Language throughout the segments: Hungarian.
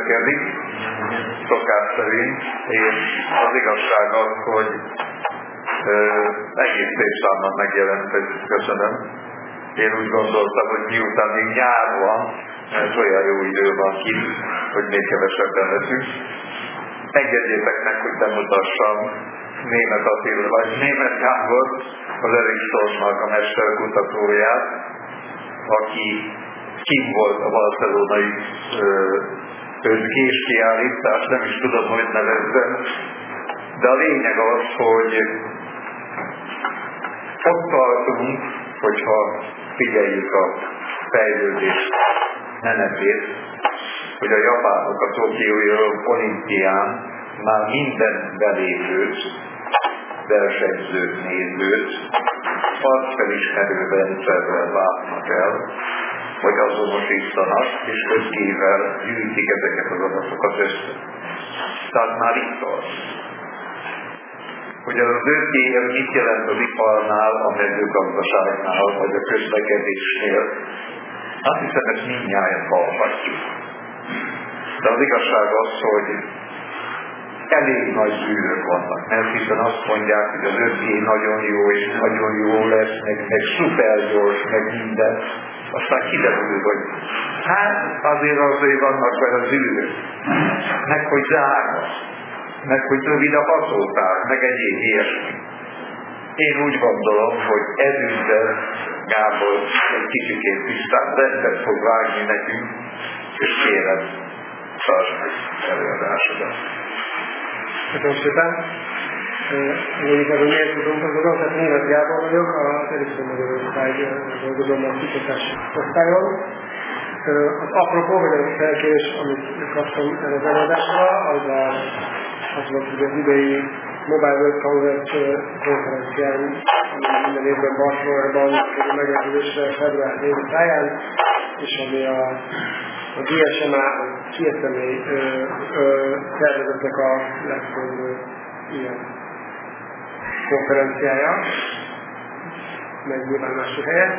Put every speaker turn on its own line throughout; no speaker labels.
közlekedik, szokás szerint, és az igazság az, hogy egész szép számban megjelent, hogy köszönöm. Én úgy gondoltam, hogy miután még nyár van, mert olyan jó idő van ki, hogy még kevesebben leszünk. Engedjétek meg, hogy bemutassam Németh Attila, vagy Németh Gábor, az Erikssonnak a mesterkutatóját, aki kint volt a barcelonai késkiállítás, nem is tudom, hogy nevezzem, de a lényeg az, hogy ott tartunk, hogyha figyeljük a fejlődés menetét, hogy a japánok a tokiói olimpián már minden belépőt, versenyzőt, nézőt arcfelismerő rendszerrel látnak el, vagy azonosítanak, és 5G-vel gyűjtik ezeket az adatokat össze. Tehát már itt tart. Hogy az 5G mit jelent az iparnál, a mezőgazdaságnál, vagy a közlekedésnél, azt hiszem, ezt mindnyáján hallhatjuk. De az igazság az, hogy elég nagy zűrök vannak, mert hiszen azt mondják, hogy az 5G nagyon jó, és nagyon jó lesz, meg szuper gyors, meg minden. Aztán kiderül, hogy hát azért vannak vele zűrök, meg hogy drága, meg hogy rövid a hatótár, meg egyéb ilyesmi. Én úgy gondolom, hogy ezügyben Gábor egy kicsikét tisztán rendet fog vágni nekünk, és kérem, tartsd meg előadásodat.
Köszönöm szépen. Mondjuk az, hogy miért tudunk azon, tehát Németh Gábor vagyok, az Ericsson Magyarország dolgozom a kutatási osztályon. Az apropó, vagy a felkérés, amit kaptam el az előadásra, az volt, hogy az idei Mobile World Congress konferencián, ami minden évben Barcelonában kerül megrendezésre február 4 táján, és ami a GSMA, a GSMA szervezetnek a legfőbb ilyen konferenciája, meg nyilván másik helyen.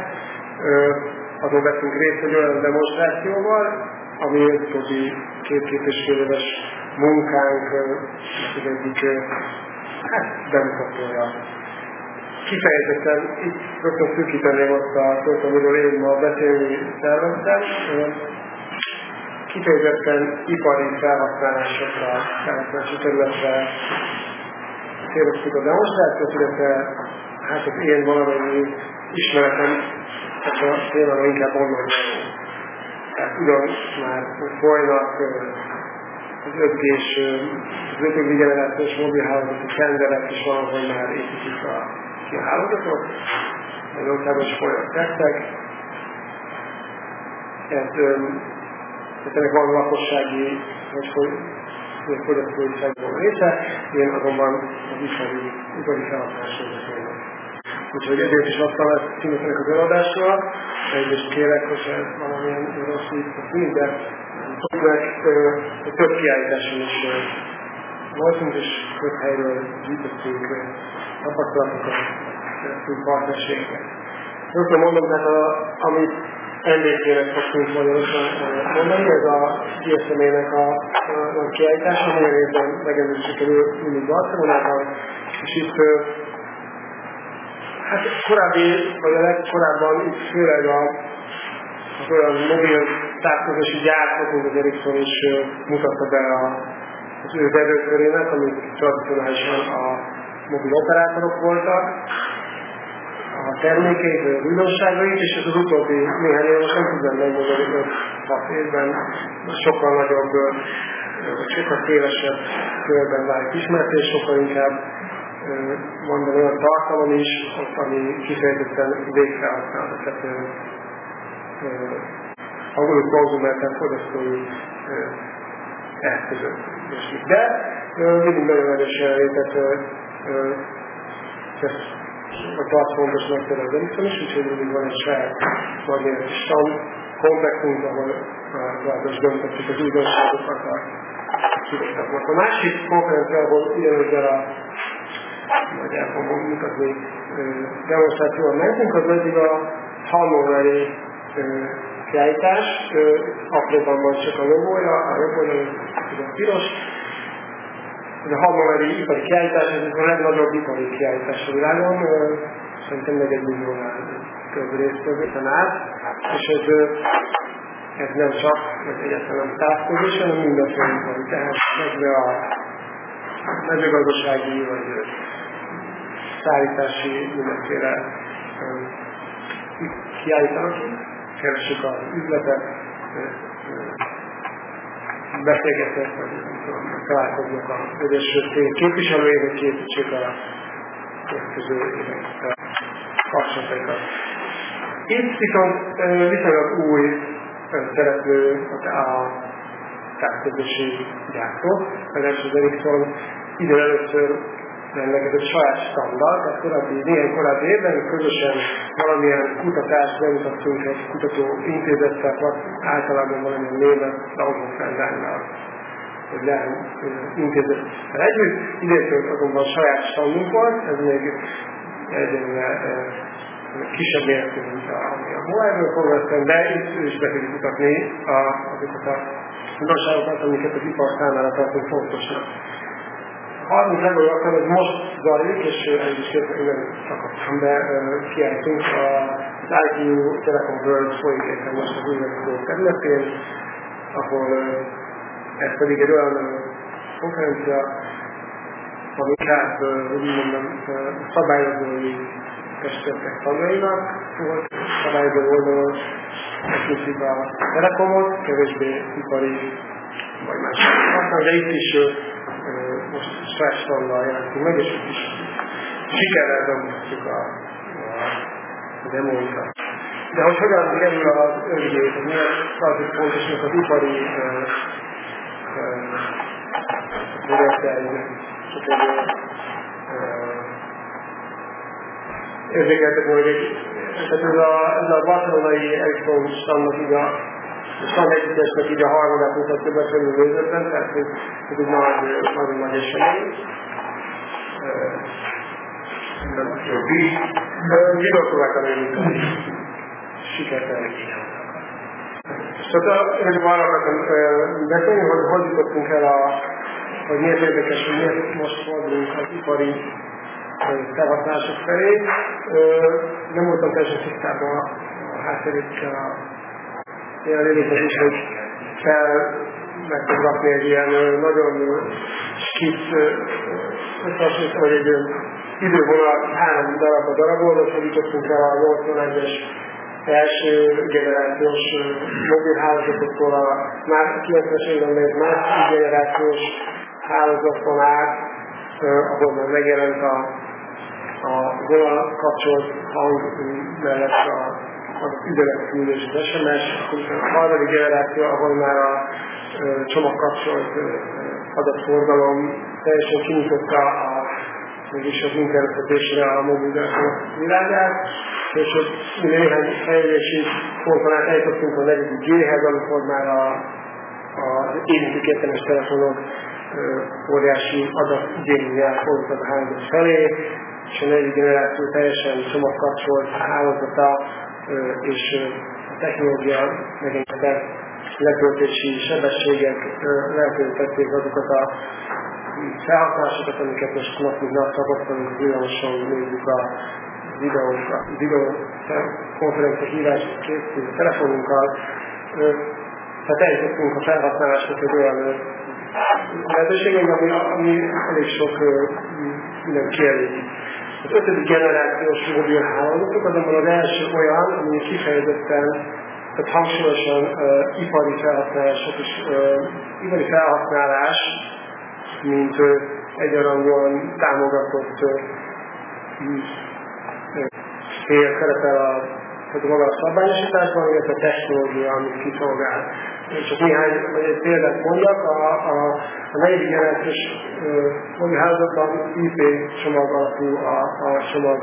Azon vettünk részt egy olyan demonstrációval, ami az utóbbi 2-2,5 éves munkánk az egyik bemutatója. Kifejezetten itt rögtön szűkíteném azt a szót, amiről én ma beszélni terveztem. Kifejezetten ipari felhasználásokra, felhasználási területre céloztuk a demonstrációt, illetve hát az én valamennyi ismeretem ez a témára inkább onnan jön. Tehát ugyan már folynak az 5G-s, az 5. generációs mobilhálózatok rendelet is van, hogy már építik a hálózatot, Magyarországon is folynak tettek. Ennek van lakossági, vagy fogyasztói szegben része, én azonban az ipari felhasználásról beszélnek. Úgyhogy ezért is adtam ezt címűtlenek az előadásról, egyrészt kérek, hogy ez valamilyen rossz így, de több kiállításon is voltunk, és több helyről gyűjtöttünk tapasztalatokat, szereztünk partnerségeket. Rögtön mondom, tehát amit NDC-nek szoktunk Magyarországon mondani, ez a GSMA-nek a kiállítása, minden évben megemlítésre kerül mindig Barcelonában, és itt hát korábbi, vagy a legkorábban itt főleg az olyan mobil távközlési gyártók, mint az Ericsson is mutatta be az ő vedőkörének, amik tradicionálisan a mobil operátorok voltak, a termékeit, az újdonságait, és ez az utóbbi néhány éves, nem tudom megmondani, 5-6 évben sokkal nagyobb, sokkal szélesebb körben válik ismert, és sokkal inkább van olyan tartalom is, ami kifejezetten végfelhasználható, tehát angolul konzumerten fogyasztói eszközök. De mindig nagyon erős jelenlétet a tartalomosnak például az Ericsson is, úgyhogy mindig van egy saját magnétes stand komplexünk, ahol továbbra is döntettük az újdonságokat a kidolgozóknak. A másik konferenciából ugyanezzel a majd el fogom mutatni demonstrációval mentünk, az eddig a Hannoveri kiállítás, apróban van csak a logója, a jobb oldalon a piros. Ez a Hannoveri ipari kiállítás, ez a legnagyobb ipari kiállítás a világon, szerintem 4 milliónál több résztvevően át, és ez nem csak, ez egyáltalán nem távközés, hanem mindenféle ipari, tehát kezdve a mezőgazdasági vagy szállítási mindenféle kiállítanak, keressük az üzletet, beszélgetnek, vagy találkoznak az egyes cég képviselői, hogy képítsék a következő évek kapcsolataikat. Itt viszont viszonylag új szereplő a távközlési gyártó, legalábbis az Ericsson idő először rendelkezett saját standard, tehát néhány korábbi évben közösen valamilyen kutatást bemutattunk egy kutatóintézettel, általában valamilyen német Fraunhofer-Dánnal, hogy intézettel együtt. Idétől azonban saját standunk volt, ez még egyelőre kisebb méretű, mint ami a Mobile Congress-en, de itt is be tudjuk mutatni azokat a tudatságokat, amiket az ipar számára tartunk fontosnak. A harmadik legolyabb, ez most zajlik, és el is kértem, szakadtam, de kiállítunk az ITU Telecom World folyik éppen most az UNESCO területén, ahol ez pedig egy olyan konferencia, ami inkább, hogy úgy mondom, szabályozói testületek tagjainak volt, szabályozó oldalon megnyitjuk a telekomot, kevésbé ipari vagy más használ, de itt is most Stressfallal jelentünk meg, és itt is sikerrel bemutatjuk a demóinkat. De hogy hogyan kerül az öngyét, hogy milyen tartik fontosnak az ipari érzékeltek, hogy ez a barcelonai Ericsson standnak így a stand együttesnek így a harmadát mutatja be felül nézetben, tehát ez egy nagyon nagy esemény. Videót próbáltam elmondani. Sikert elmondani. Tehát arra akartam beszélni, hogy jutottunk el hogy miért érdekes, hogy miért most fordulunk az ipari felhasználások felé. Nem voltam teljesen tisztában a hátterékkel ilyen érdekes is, hogy meg tud rakni egy ilyen nagyon skic összehasonlítva, vagy egy idővonal 3 darabba darabolva, hogy jutottunk el a 81-es első generációs mobilhálózatoktól a már 90-es évben még más generációs hálózaton át, ahol már megjelent a vonal kapcsolt hang mellett az üzenetküldés, az SMS, akkor a harmadik generáció, ahol már a csomagkapcsolt adatforgalom teljesen kinyitotta mégis az internetezésre a mobiltelefonok világát, és néhány fejlődési ponton át eljutottunk a 4. G-hez, amikor már az érintő értelmes telefonok óriási adatigényűvel fordultak a hálózat felé, és a 4. generáció teljesen csomagkapcsolt hálózata és a technológia megengedte letöltési sebességek lehetővé tették azokat a felhasználásokat, amiket most nap mint nap tapasztalunk, villamosan nézzük a videókonferencia hívását készítünk a telefonunkkal. Tehát eljutottunk a felhasználásnak egy olyan lehetőségünk, ami elég sok minden kielégít. Az 5. generációs mobil hálózatok azonban az első olyan, ami kifejezetten, tehát hangsúlyosan ipari felhasználások és ipari felhasználás, mint egyarangon támogatott fél szerepel a maga a szabványosításban, illetve a technológia, amit kiszolgál. Csak néhány, vagy egy példát mondjak, a 4. generációs mobilhálózatban IP csomag alapú a csomag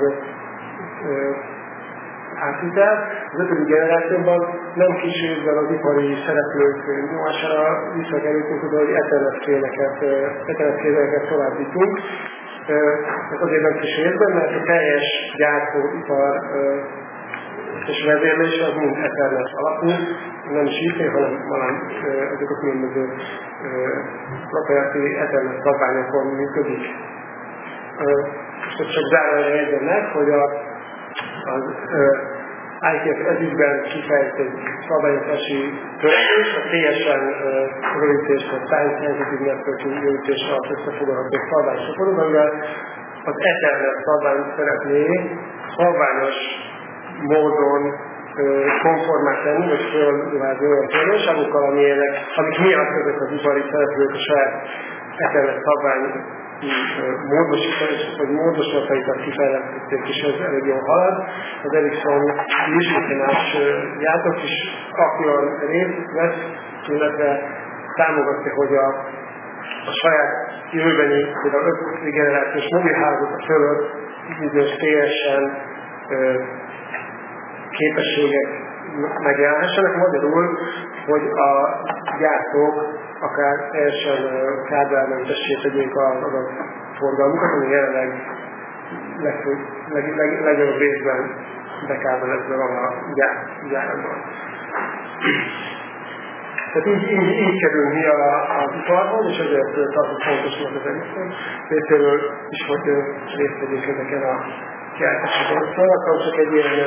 átvitel. Az 5. generációban nem kis részben az ipari szereplők nyomására visszakerültünk oda, hogy Ethernet kézeket továbbítunk. Ez azért nem kis részben, mert a teljes gyártóipar és vezérlés az mind Ethernet alapú, nem is IP, hanem ezek a különböző proprietary Ethernet szabványokon működik. Most csak zárójelben jegyzem meg, hogy az ITF ezügyben kifejtett szabályozási törekvés, a TSN rövidítés, a Science Sensitive Networking rövidítés alatt összefoglalható szabványsokorú, amivel az Ethernet szabványt szeretné szabványos módon konformát tenni, vagy fölvázni olyan tulajdonságokkal, amik miatt ezek az ipari szereplők a saját Ethernet szabvány módoslataikat kifejlesztették, és ez elég jól halad. Az Ericsson vizsgálás játok is aktívan részt vesz, illetve támogatja, hogy a saját jövőbeni, például 5. generációs mobilhálózatok fölött bizonyos teljesen képességek megjelenhessenek. Magyarul, hogy a gyártók akár teljesen kábelmentessé tegyék az adatforgalmukat, ami jelenleg legnagyobb részben bekábelezve van a gyárakban. Tehát így kerül mi az iparhoz, és ezért tartott fontosnak az egészen részéről is, hogy részt vegyünk ezeken a gyártásokon. Szóval csak egy ilyen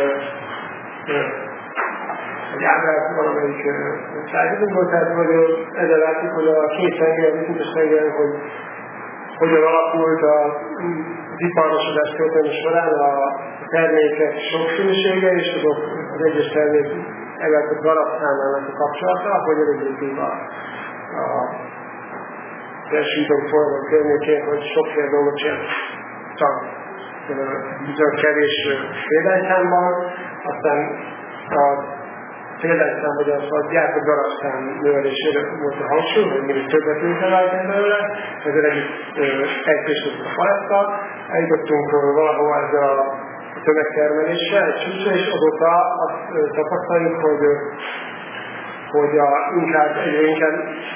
egy ábrát valamelyik szájtatunkból, tehát hogy ezzel látjuk, hogy a két tenger, a viszontos tenger, hogy hogyan alakult az iparosodás történet során a termékek sokszínűsége, és azok az egyes termék ellátott darabszámának a kapcsolata, hogy eléggé a versenyben forró környékén, hogy sokféle dolgot csak bizony kevés példányszámban, aztán a példányszám, vagy a gyártott darabszám növelésére volt a hangsúly, hogy mindig többet művelálni belőle, ezzel együtt egyfésült a palettal, eljutottunk valahol ezzel a tömegtermeléssel, egy csúcsra, és azóta azt tapasztaljuk, hogy egyre inkább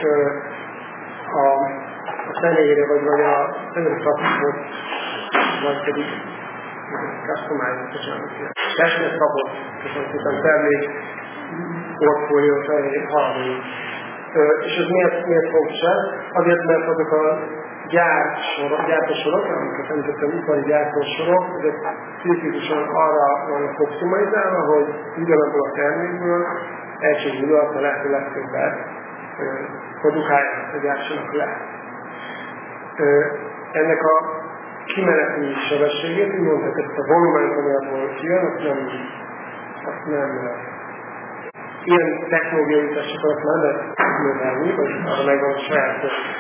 a személyére, vagy a személyre vagy pedig testnek szabott termék portfólió felé haladni. És ez miért fontos ez? Azért, mert azok a gyártósorok, amiket említettem, ipari gyártósorok, ezek kritikusan arra vannak optimalizálva, hogy ugyanabból a termékből egységű alatt a lehető legtöbbet produkálják, hogy gyártsanak le. Ennek a kimeneti sebességét, úgy mondhat, ezt a volument, ami abból kijön, azt nem ilyen technológiai utásokat nem lehet növelni, vagy arra megvan a saját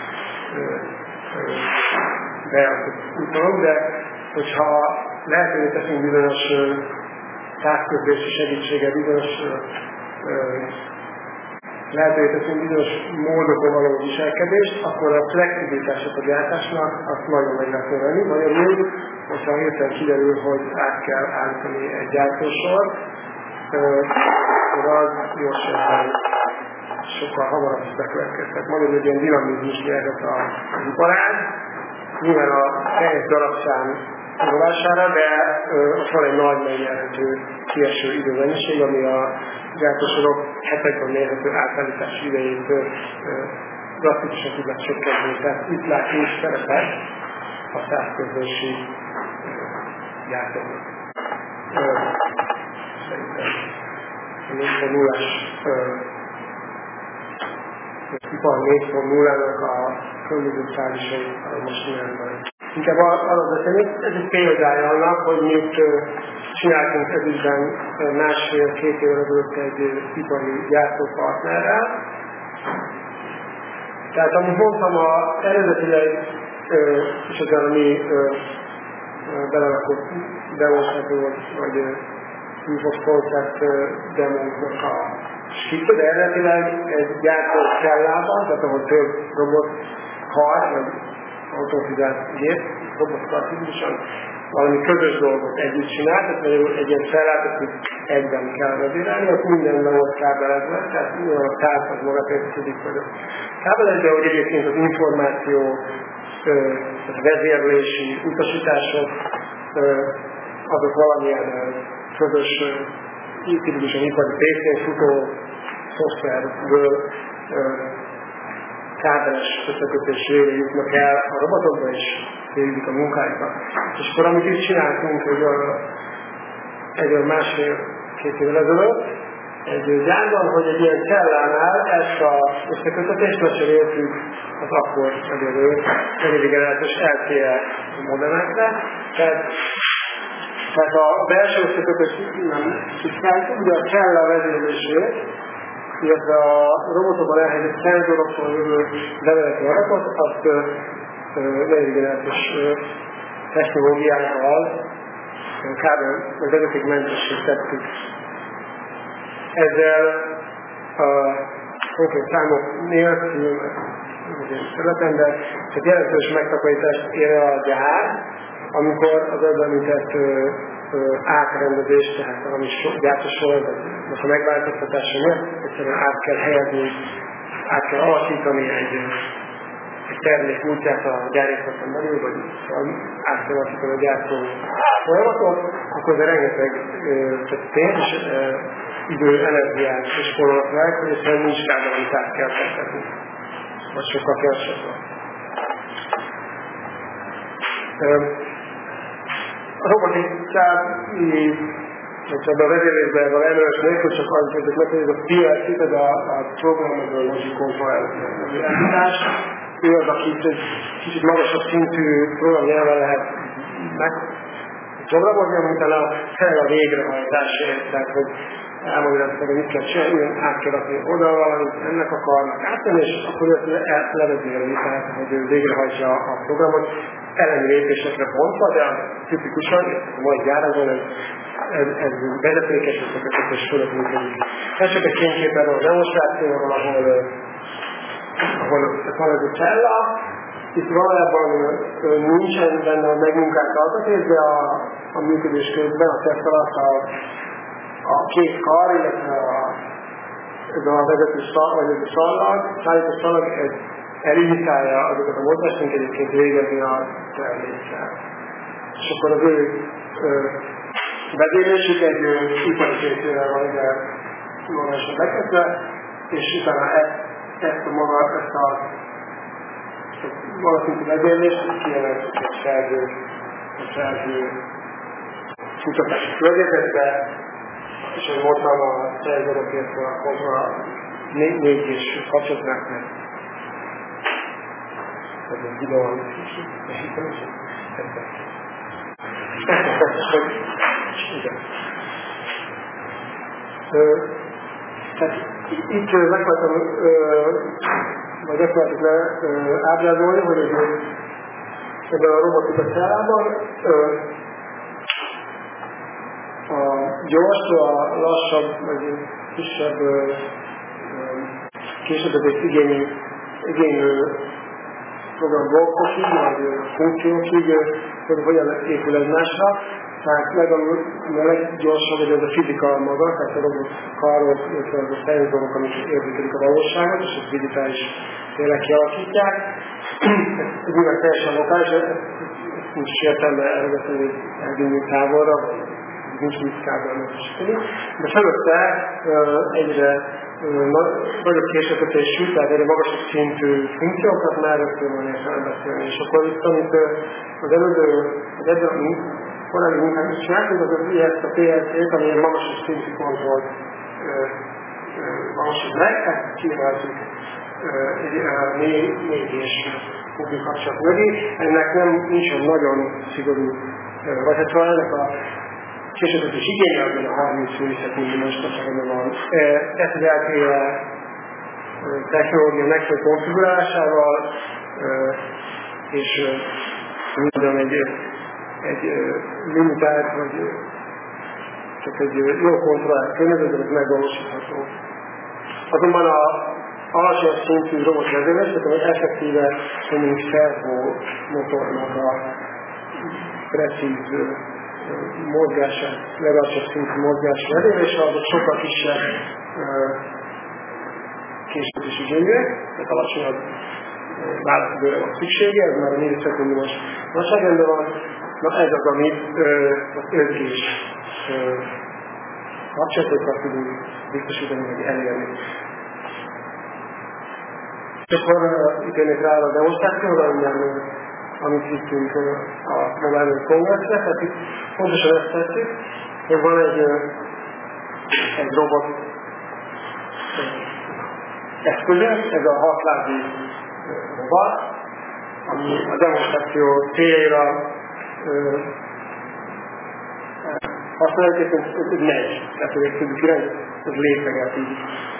bejáratott úton, de hogyha lehetővé teszünk bizonyos távközlési segítséggel, bizonyos lehetővé teszünk bizonyos módokon való viselkedést, akkor a flexibilitását a gyártásnak azt nagyon meg lehet növelni. Magyarul, hogyha hirtelen kiderül, hogy át kell állítani egy gyártósort, akkor az gyorsan sokkal hamarabb is bekövetkezhet. Magyarul egy ilyen dinamizmus nyerhet az iparág, nyilván a teljes darabszám rovására, de ott van egy nagy megnyerhető kieső időmennyiség, ami a gyártósorok hetekben mérhető átállítási idejétől drasztikusan tudnak csökkenteni. Tehát itt látjuk szerepet a távközlési gyártóknak. Szerintem a 4.0-as ipar 4.0-nak a különböző fázisai most jelenben. Inkább arra beszélni, ez egy példája annak, hogy mi csináltunk ezügyben másfél-két évvel ezelőtt egy ipari gyártópartnerrel. Tehát amit mondtam, eredetileg, és ezzel a mi belelakott demonstrátó vagy proof of concept demónknak a skipte, de eredetileg egy gyártó cellában, tehát ahol több robot kar, vagy automatizált gép, robotkar típusan valami közös dolgot együtt csinál, tehát egy ilyen cellát, ezt egyben kell vezérelni, ott minden volt kábelezve, tehát a táv az maga történik, vagy a kábelezve, hogy egyébként az információ, a vezérlési utasítások, azok valamilyen közös tipikusan ipari PC-n futó szoftverből kábeles összekötés révén jutnak el a robotokba, és végzik a munkájukat. És akkor amit itt csináltunk, hogy egy másfél-két évvel ezelőtt, egy gyárban, hogy egy ilyen cellánál ezt az összekötetést lecseréltük az akkor elérő generációs LTE modemekre. Tehát a belső összekötést nem tisztáltuk, de a cella vezérlését, illetve a robotokban elhelyezett szenzoroktól jövő leveleti adatot, azt generációs technológiával kábel vagy vezetékmentessé tettük. Ezzel a konkrét számok nélkül területen, de csak jelentős megtakarítást ér a gyár, amikor az ebben említett átrendezés, tehát valami gyártósor, vagy a megváltoztatása miatt egyszerűen át kell helyezni, át kell alakítani egy termék útját a gyárészaton belül, vagy át kell alakítani a gyártó folyamatot, akkor ez rengeteg pénz és idő, energiát és forralak meg, hogy egyszerűen nincs kábel, amit át kell fektetni. Vagy sokkal kevesebb van. A robotikát ebben a vezérlésben van elős nélkül, csak annyit hogy meg, hogy ez a PLC, ez a Programmable Logic Control entitás, ő az, akit egy kicsit magasabb szintű programnyelven lehet megprogramozni, amit utána kell a végrehajtásért, tehát hogy elmagyarázni, hogy mit kell csinálni, át kell adni oda valamit, ennek akarnak áttenni, és akkor őt levezérni, tehát hogy ő végrehajtja a programot elemi lépésekre bontva, de tipikusan, a mai gyárakban ez vezetékes összekötetés fölött működik. Ez csak egy kényképen a demonstrációval, ahol van ez a cella, itt valójában nincsen benne a megmunkált alkatrész, de a működés közben, a teszt alatt a két kar, illetve ez a vezető szállító szallag elimitálja azokat a mozgást, egyébként végezni a termékkel. És akkor az ő vezérlésük egy ipari készülővel van ide magasan bekezdve, és utána ezt a valószínű vezérlést kijelentjük egy szerző kutatási környezetbe, és hogy mondtam a szerzőrökért a 4G-s kapcsolatnak, ez egy videóan tehát itt megpróbáltam, vagy megpróbáltuk ábrázolni, hogy ebben a robotika cellában a gyors, a lassabb, vagy kisebb késlekedést igénylő programblokkokig, vagy funkciókig, hogy hogyan épül egymásra. Tehát a leggyorsabb, hogy ez a fizika maga, tehát a robot karok, illetve az a szenzorok, amik érzékelik a valóságot, és ezt digitális tényleg kialakítják. Ez nyilván teljesen lokális, nincs is értelme elvezetni elvinni távolra, nincs mit kábel megfesteni. De felötte egyre nagyobb késlekötésű, tehát egyre magasabb szintű funkciókat már rögtön van értelme beszélni. És akkor itt, amit az előző, korábbi munkát is csináltunk, az az ezt a PLC-t, ami egy magasabb szintű kontrollt valósít meg, tehát kiemeltük egy 4G-s mobil kapcsolat mögé. Ennek nincs egy nagyon szigorú, vagy hát szóval ennek a késlekötés igénye, abban a 30 millisekundumos kapcsolatban van. Ezt az LTE technológia megfelelő konfigurálásával, és mondom, egy limitált, vagy csak egy jó kontrollált környezetben, ez megvalósítható. Azonban a alacsony szintű robotvezérlés, tehát effektíve mondjuk szervó motornak a precíz mozgását, legalacsonyabb szintű mozgás vezérlése, azok sokkal kisebb késlekedés igényűek, tehát alacsonyabb válaszidőre van szüksége, ez már a 4 szekundumos nagyságrendben van. Na ez az, amit az 5G-s kapcsolatokat tudunk biztosítani, vagy elérni. És akkor ütélnék rá a demonstrációra, amit hittünk a Mobile Congressre, tehát itt pontosan ezt tettük, hogy van egy robot eszköze, ez a 6 lábú robot, ami a demonstráció céljaira használjuk, ez megy. Tehát hogy tudjuk irány, ez lépeget így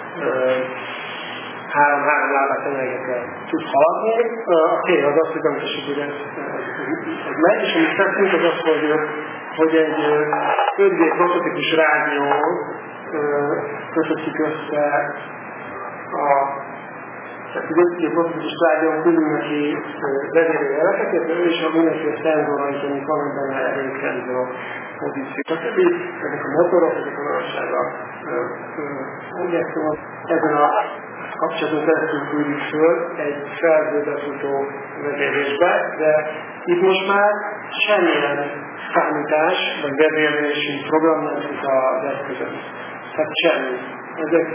3 lábát emelgetve tud haladni. A cél az az, hogy bemutassuk, hogy ez megy, és amit tettünk az az, hogy egy 5G prototípus rádiót kötöttük össze tehát egy 5G prototípus rádión küldünk neki vezérő jeleket, és a mindenféle szenzorait, amik vannak benne előkelző a pozíciót. Ezek a motorok, ezek a magassága objektumok. Ezen a kapcsolaton keresztül küldjük föl egy felhőbe futó vezérlésbe, de itt most már semmilyen számítás, vagy vezérlési program nem fut az eszközön. Tehát semmi. Ezek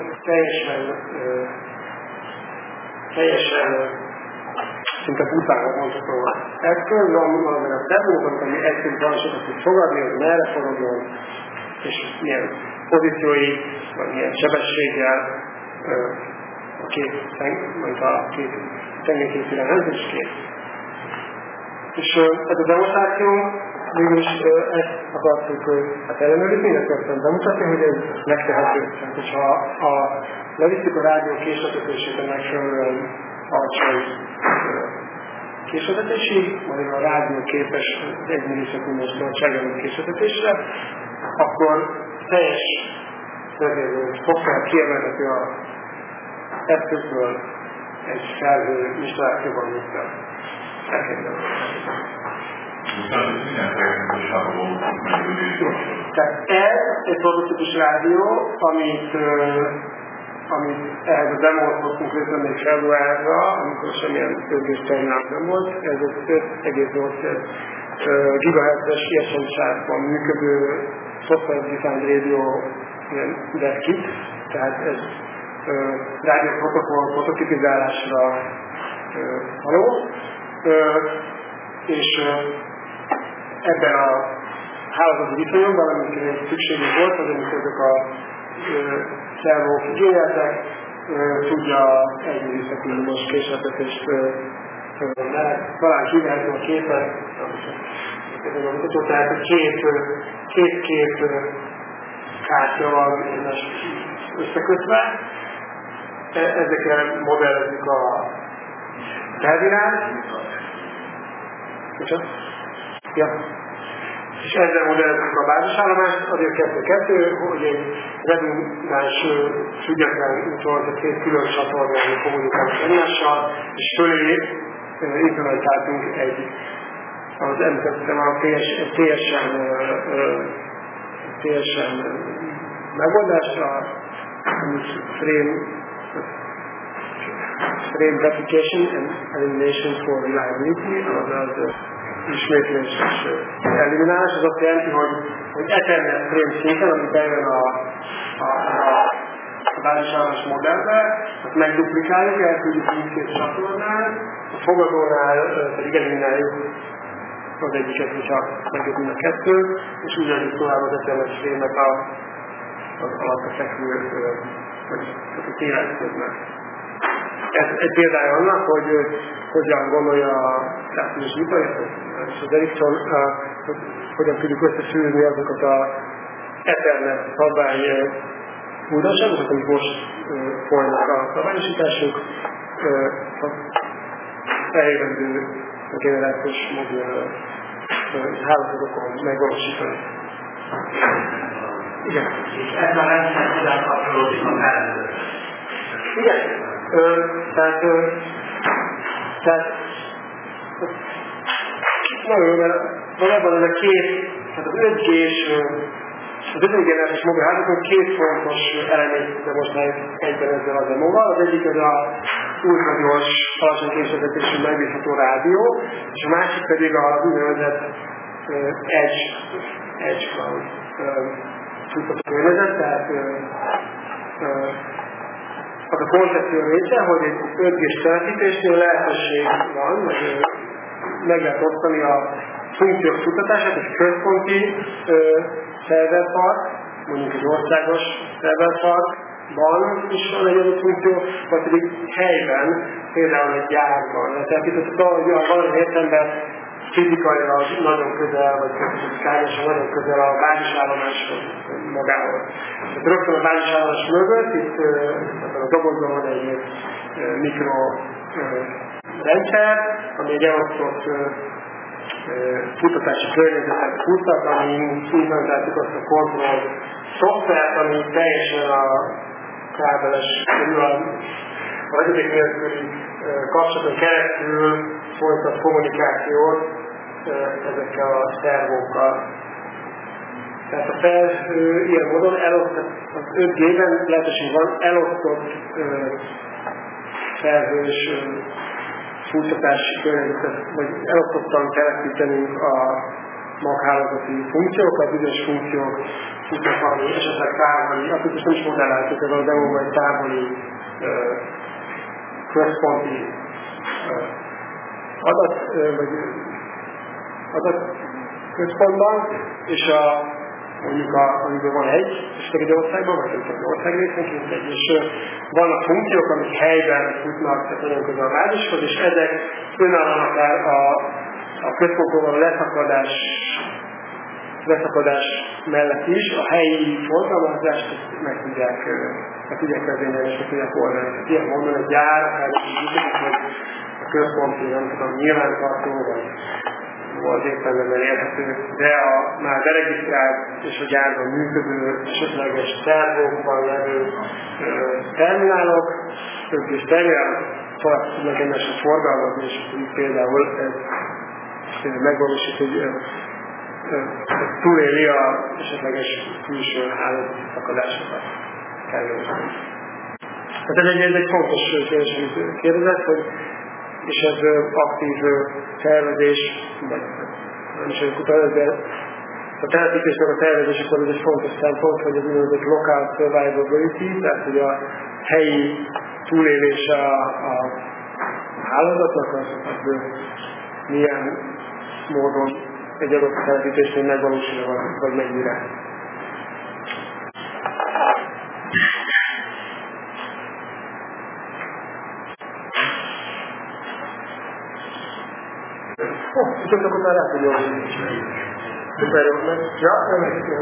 teljesen szinte pusztának mondható eszköz, van valamilyen a termókat, ami egyszerű parancsokat tud fogadni, hogy merre forogjon, és milyen pozíciói, vagy milyen sebességgel a két tengelyként irányít, és kész. És ez a demonstráció, mégis ezt akartuk ellenőrizni, illetve aztán bemutatni, hogy ez megtehető. Tehát, hogyha levisszük a rádió késletetését megfelelően alacsony késletetésig, majd a rádió képes 1 millisekundos nagyságrendű késletetésre, akkor teljes szoftver kiemelhető az eszközből egy felhő installációban működve. Tehát ez egy prototípus rádió, amit ehhez a demót hoztunk létre még februárra, amikor semmilyen közös terminál nem volt. Ez egy 5,8 GHz-es ISM sávban működő software defined radio dev-kit, tehát ez rádióprotokoll prototipizálásra való, és ebben a hálózati viszonyokban, amikor szükségünk volt, az amikor ezek a szervók igényeltek, tudja 1 millisekundumos késletetést talán kivehető a képet, tehát két kártya van összekötve, ezekkel modellezzük a terminált, ja. És ezzel modellezzük a bázisállomást, azért 2-2, hogy egy redundáns független úton, tehát 2 külön csatornán kommunikálunk egymással, és fölé implementáltunk az említettem a teljesen megoldásra, amit frame replication and elimination for reliability, azaz ismétléses eliminálás, az azt jelenti, hogy Ethernet frame szinten, ami bejön a bázisállamás modellbe, azt megduplikáljuk, elküldjük mindkét csatornán, a fogadónál pedig elimináljuk az egyiket, hogyha megjött mind a 2, és úgy adjuk tovább az Ethernet frame-et az alatt a fekvő, vagy a téreszköznek. Ez egy példája annak, hogy hogyan gondolja a távfűzés ipar, és az Ericsson, hogy hogyan tudjuk összeszűrni azokat az Ethernet szabvány újdonságokat, amik most folynak a szabványosításuk, eljövendő generációs mobil hálózatokon megvalósítani. Igen.
És ez a rendszer hogyan kapcsolódik a felelőt?
Igen. Tehát nagyon jó, mert valóban ez a két, tehát az 5G-s, az 5G generációs mobilhálózaton 2 fontos elemét demonstráljuk egyben ezzel a demóval. Az egyik az a ultragyors, alacsony késletetésű megbízható rádió, és a másik pedig az úgynevezett edge edge-van futtató környezet, tehát az a koncepció része, hogy egy 5G-s telepítésnél lehetőség van, hogy meg lehet osztani a funkciók futtatását, egy központi szerverpark, mondjuk egy országos szerverparkban is van egy adott funkció, vagy pedig helyben, például egy gyárban. Tehát itt valami értelemben fizikailag nagyon közel, vagy fizikálisan nagyon közel a bázisállomáshoz magához. Tehát rögtön a bázisállomás mögött, itt a dobozban van egy mikrorendszer, ami egy elosztott futtatási környezetet futtat, ami implementáltuk azt a kontroll szoftvert, ami teljesen a kábeles, a vezeték nélküli kapcsolaton keresztül folytat kommunikációt ezekkel a szervókkal. Tehát a ilyen módon az 5G-ben lehetőség van elosztott szervős futtatási környezetet, vagy elosztottan telepítenünk a maghálózati funkciókat, bizonyos funkciók tudnak valami esetleg távoli, azt most nem is modelláltuk, ez a demóban egy távoli központi adatközpontban, és mondjuk amikor van egy országban, vagy egy országrészenként egy, és vannak funkciók, amik helyben futnak, tehát nagyon közel a bázishoz, és ezek önállóan akár a központból a leszakadás mellett is a helyi forgalmazást meg tudják vezényelni, és meg tudják oldani. Tehát ilyen módon egy gyár, akár a központi, nem tudom, nyilvántartó, vagy volt értelemben érhető, de a már beregisztrált és a gyárban működő esetleges szervókban levő terminálok, és terminálok tovább tudnak egymással forgalmazni, és például ez megvalósít, hogy túléli a esetleges külső hálózati szakadásokat kerülni. Tehát ez egy fontos kérdezet, hogy és ez aktív tervezés, vagy nem is olyan de a telepítésnek a tervezésekor ez egy fontos szempont, hogy az úgynevezett local survivability, tehát hogy a helyi túlélése a hálózatnak, az milyen módon egy adott telepítésnél megvalósul, vagy mennyire. Viszont akkor már lehet, hogy jól szuper jó, meg. Ja, nem lehet, hogy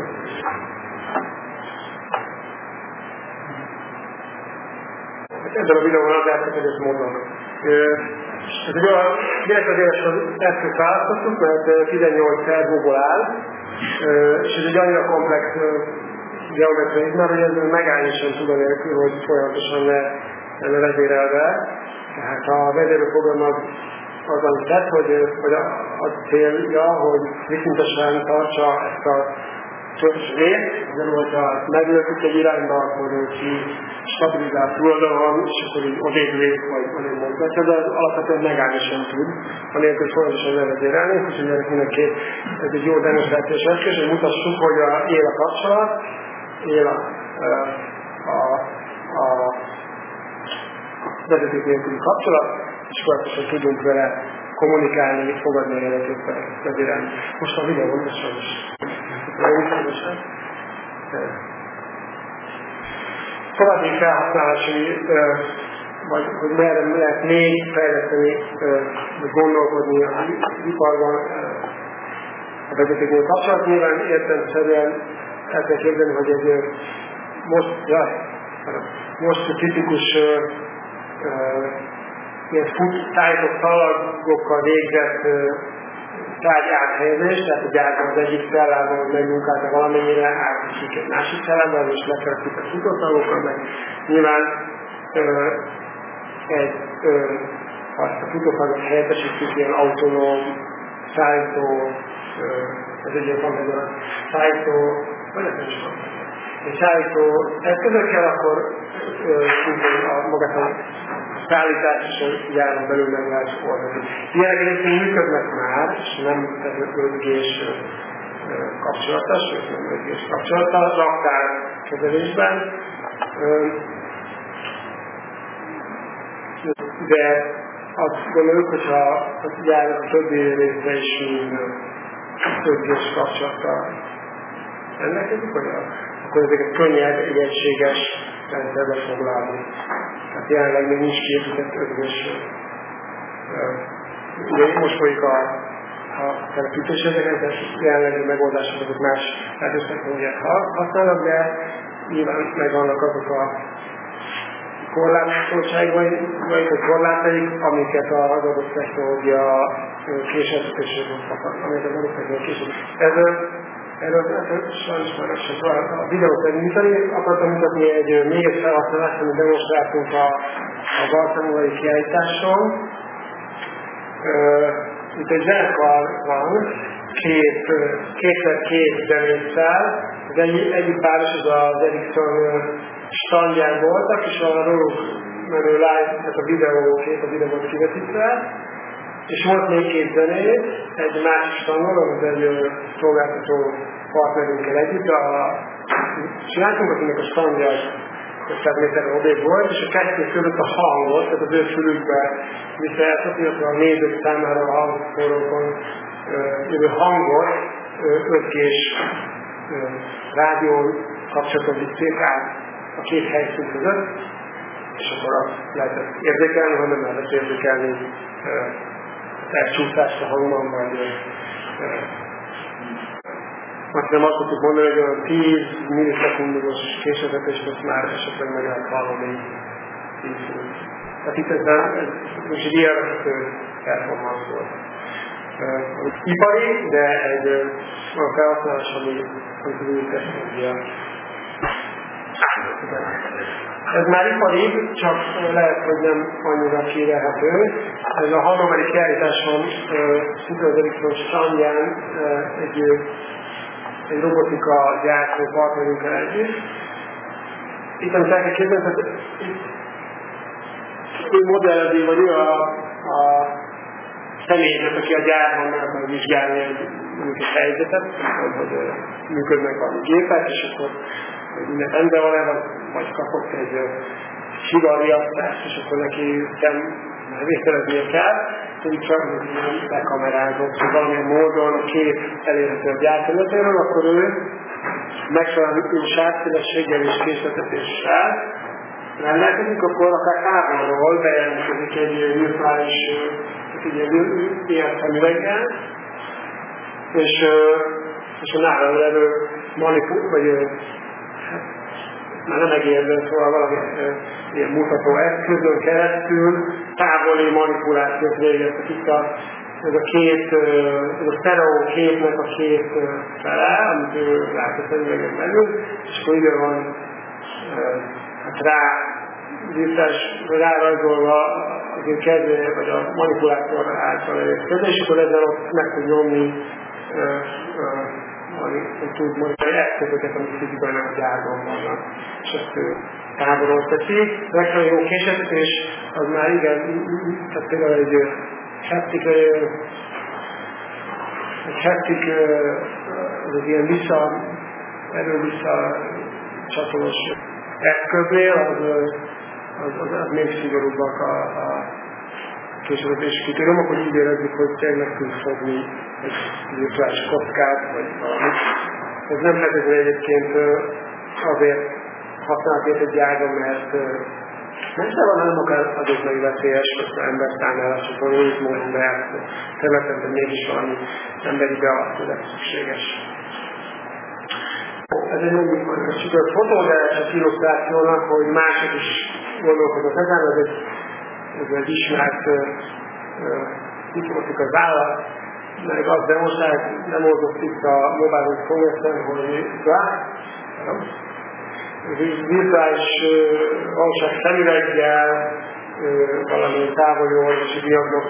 ebben a videóban az látszik, hogy ezt mondom. Ez egy olyan direkt az éves eszközt választottuk, mert 18 szervóból áll, és ez egy annyira komplex geometriai, mert hogy ez megállni sem tud anélkül, hogy folyamatosan lenne vezérelve. Tehát a vezérőprogramnak az, amit tett, hogy a célja, hogy viszintesen tartsa ezt a részt, nem hogyha meglőttük egy irányba, akkor ki stabilizált túloldalon, és akkor így odébblék, vagy odébb mozgatja, de az alapvetően megállni sem tud, anélkül folyamatosan levezérelni, úgyhogy ennek mindenképp ez egy jó demonstrációs eszköz, hogy mutassuk, hogy él a kapcsolat, él a vezeték nélküli kapcsolat, és folyamatosan tudunk vele kommunikálni, fogadni a jeletét vezérelni. Most a videóban is sajnos. További felhasználási, vagy hogy merre lehet még fejleszteni, vagy gondolkodni az iparban a vezetéknél kapcsolat. Nyilván értelemszerűen el kell képzelni, hogy egy most tipikus ilyen tájtott szalagokkal végzett tárgy áthelyezés, tehát a gyárban az egyik cellában, hogy megmunkálta valamennyire, átviszik egy másik cellában, és lekereszik a futószalagokkal, meg nyilván azt a futószalagot helyettesítjük ilyen autonóm, szállító, ez egy ilyen fantázia, szállító, vagy nem is fantázia. Egy szállító eszközökkel, akkor magát a szállítás és a gyáron belül meg lehet oldani. Ilyenek egyébként működnek már, és nem 5G-s kapcsolata, sőt nem 5G-s kapcsolata, raktárkezelésben. De azt gondoljuk, hogyha a gyárnak a többi részre is 5G-s kapcsolattal rendelkezik, akkor ezeket könnyebb, egységes rendszerbe foglalni. Tehát jelenleg még nincs kiépített 5G-s. Ugye most folyik a telepítés ezeket, de jelenlegi megoldások azok más technológiát használnak, de nyilván megvannak azok a korlátoltságai, vagy korlátaik, amiket az adott technológia késeltetéséből fakad, amiket az adott technológia késeltetéséből. Erről sajnos már sem a videót megnyitani. Akartam mutatni még egy felhasználást, amit demonstráltunk a barcelonai kiállításon. Itt egy zenekar van, két zenésszel. Az egyik páros az Ericsson standján voltak, és a róluk menő live, tehát a videó volt kivetítve. És volt még két zenét, egy másik standon, amit egy szolgáltató partnerünkkel együtt. Csináltunk, akinek a standja 500 méterre odébb volt, és a kettő között a hangot, tehát az ő fülükbe visszajátszott, illetve a nézők számára a hangszórókon jövő hangot 5G-s rádió kapcsolaton vitték át a két helyszín között, és akkor azt lehetett érzékelni, vagy nem lehetett érzékelni elcsúszást a hangban, vagy azt nem azt tudjuk mondani, hogy olyan 10 millisekundos késletetés, most már esetleg meg lehet hallani 10 minut. Tehát itt ez most egy ilyen performance volt. Ipari, de egy olyan felhasználás, ami az új technológia. Ez már ipari, csak lehet, hogy nem annyira kérelhető. Ez a hannoveri kiállításon szinte az Ericsson standján egy robotika gyártó partnerünkkel együtt. Itt, amit el kell képzelni, tehát ő modellezi, vagy ő a személyzet, aki a gyárban meg akar vizsgálni egy helyzetet, hogy működnek valami gépek, és akkor minden rendben van, vagy kapott egy sigarriasztást, és akkor neki vételeznie kell, pedig csak bekamerázott, hogy valamilyen módon a kép elérhető a gyárterületéről, akkor ő megfelelő sávszélességgel és készletetéssel rendelkezik, akkor akár távolról bejelentkezik egy virtuális, ilyen szemüveggel, és a nála levő vagy már nem egérben, szóval valami ilyen mutató eszközön keresztül távoli manipulációt végeztek. Itt ez a sztereó képnek a két fele, amit ő lát a szemüvegen belül, és akkor ide van rárajzolva az ő kezére, vagy a manipulátor által elért kezére, és akkor ezzel ott meg tud nyomni hogy tud mondani eszközöket, amik fizikailag a gyárban vannak, és ezt ő távolról teszi. Legfeljebb jó készítés, az már igen, tehát például egy haptik, az ilyen erő-vissza csatolós eszköznél, az még szigorúbbak a készítési kritériumok, hogy így érezzük, hogy tényleg meg tudsz fogni egy virtuális kockát, vagy valamit. Ez nem feltétlenül egyébként azért használható egy gyárban, mert messze van, hanem akár adóknai veszélyes, hogy az ember számára csak valójában módon beállt területen, de mégis valami emberi beavatkozás szükséges. Ez egy mondjuk a sikert fotó, de csak illusztrációnak, hogy mások is gondolkodnak ezen, ez egy ismert informatika vállalat, meg azt demonstrálják itt a Mobile World Congress-en, hogy virtuális valóság szemüveggel valami távoli orvosi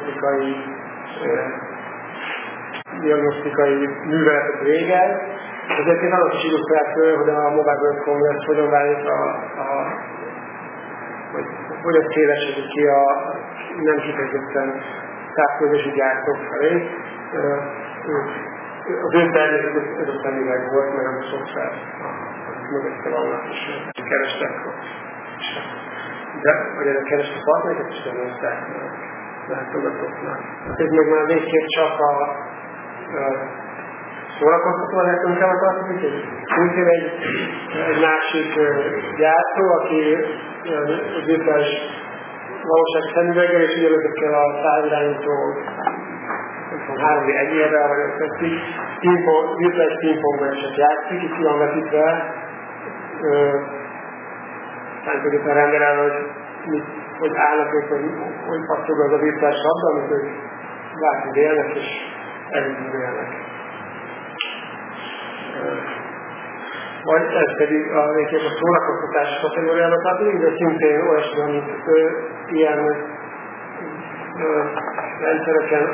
diagnosztikai műveletet végez. Ezért az is illusztráció, hogy a Mobile World Congress hogyan válik hogyan szélesedik ki a nem kifejezetten távközlési gyártók felé. az ő termékük ez a szemüveg volt, meg a szoftver, mögötte vannak, és kerestek. De, hogy ezek kerestek partnereket, és nem hozták látogatóknak. Ez még már végképp csak a szórakoztató lehet inkább tartozik, úgyhogy egy másik gyártó, aki az virtuális valóság szemüveggel, és ugyanezekkel a távirányító 3D egyérrel, vagy azt tetszik, virtuális pingpongmeccset játszik, itt van vetítve, szántődően rendelel, hogy állnak ők, hogy passzol az a virtuális labda, amit ők látni élnek, és elindulnak. Vagy ez pedig a szórakoztatás kategóriának tartozik, de szintén olyasmi, amit ilyen rendszereken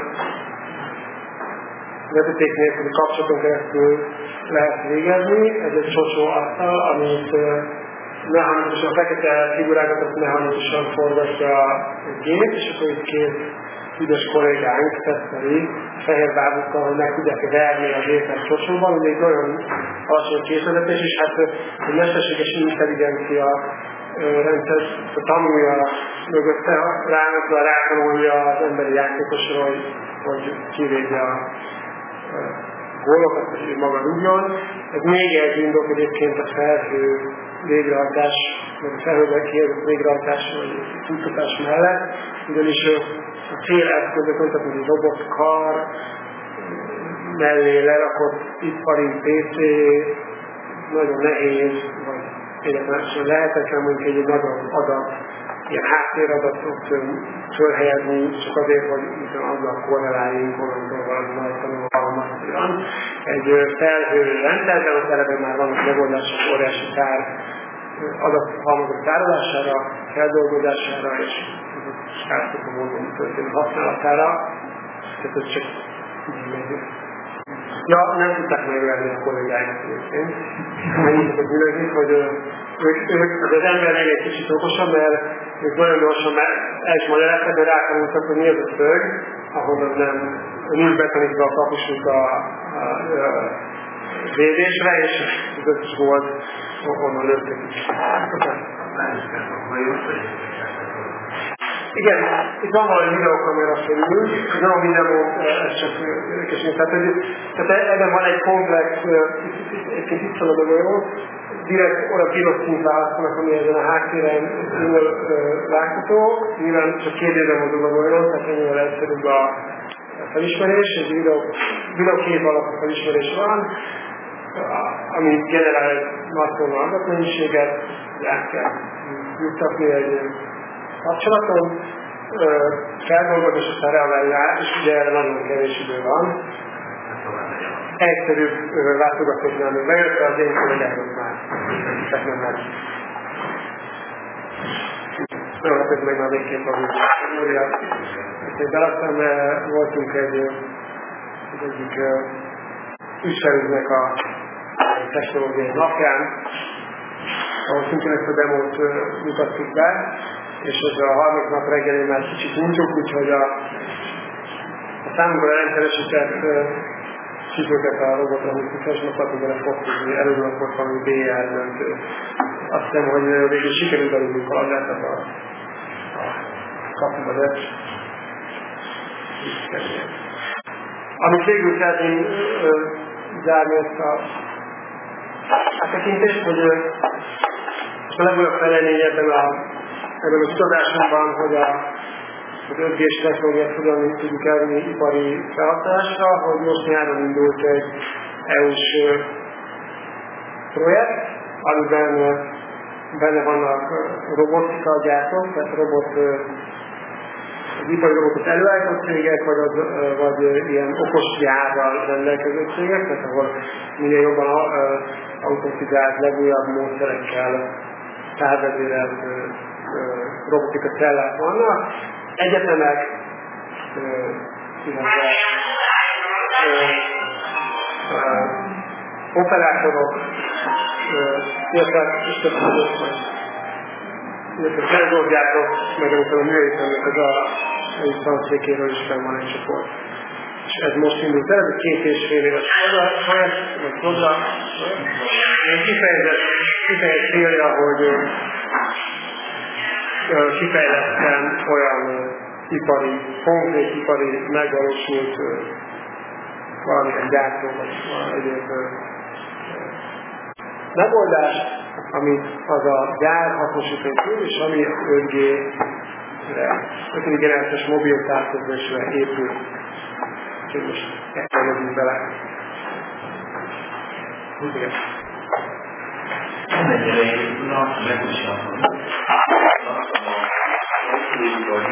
vezeték nélküli kapcsolaton keresztül lehet végezni. Ez egy sosó asztal, amit mechanikusan, a fekete figurákat mechanikusan forgatja a gép, és akkor itt két ügyes kollégánk teszteli fehér bábukkal, hogy meg tudják verni a gépet sosóban, ugye egy nagyon alacsony készletetés, és hát egy mesterséges intelligencia rendszer tanulja mögötte, rátanulja az emberi játékosra, hogy kivédje a gólokat, hogy maga rúgjon. Ez még egy indok egyébként a felhő végrehajtás, vagy a felhőben kijelzett végrehajtás, vagy futtatás mellett, ugyanis a céleszközök, mint egy robotkar, mellé lerakott ipari PC, nagyon nehéz, vagy életlenesen lehetetlen, mondjuk egy nagyon adat, ilyen háttéradatot fölhelyezni, csak azért, hogy azzal korreláljunk, onnantól valami nagy tanulhalmazban. Egy felhő rendszerben, ott eleve már vannak megoldások óriási adathalmazok tárolására, feldolgozására és sárszokó módon történő használatára. Tehát ez csak így megy. Ja, nem tudták megverni a kollégáimat egyébként. Mennyit a gyűlögít, hogy az ember még egy kicsit okosabb, mert ők nagyon gyorsan el is magyaráztak, hogy rákanultak, hogy mi az a szög, ahonnan nem nincs betanítva a kapusuk a védésre, és az összes volt, onnan lőttek is. Igen, itt van valami videókamera fölül, nem a videó, ez csak érdekes. Tehát ebben van egy komplex, egyébként itt van a dogolyó, direkt olyan piros szint választanak, ami ezen a háttéren látható, nyilván csak kérdőben van a dogolyó, tehát ennyivel egyszerűbb a felismerés, egy videókép alapú felismerés van, ami generál egy masszolva adatmennyiséget, át kell juttatni egy kapcsolaton, feldolgoz és aztán reagálja át, és ugye erre nagyon kevés idő van. Egyszerűbb látogatóknál még bejött, az én kollégáknak már nem lehet. Nagyon hát meg már végképp a óriát. Ezt beraktam, mert voltunk egy egyik ügyfelünknek a technológiai napján, ahol szintén ezt a demót mutattuk be, és ez a harmadik nap reggelén már kicsit nincsuk, úgyhogy a számunkra rendszeresített csípőket a robotra, amit kifesnek, bele fog tudni, előbb akkor valami BR döntő. Azt hiszem, hogy végül sikerült eludni kalandát a kapuba, de amit végül szeretném zárni ezt a áttekintést, hogy a legújabb fejlemény ebben a kutatásomban, hogy az 5G-s technológiát hogyan tudjuk elvinni ipari felhasználásra, hogy most nyáron indult egy EU-s projekt, amiben benne vannak robotika gyártók, tehát az ipari robotot előállított cégek, vagy ilyen okos gyárral rendelkező cégek, tehát ahol minél jobban automatizált, legújabb módszerekkel távvezérelt robotika cellák vannak. Egyetemek, operátorok, illetve szerzőgyártók, meg amikor a műegyetemnek az a tanszékéről is fel van egy csoport. és ez most indult el, ez a 2,5 éves program, kifejezett célja, hogy kifejletten olyan konkrét ipari megvalósult valamilyen gyártó, vagy egyéb megoldás, amit az a gyár hasznosítani tud, és ami 5G-re, 5. generációs mobil távközlésre épül. Úgyhogy most elmegyünk bele. Igen.
Mennyire épül a megújuló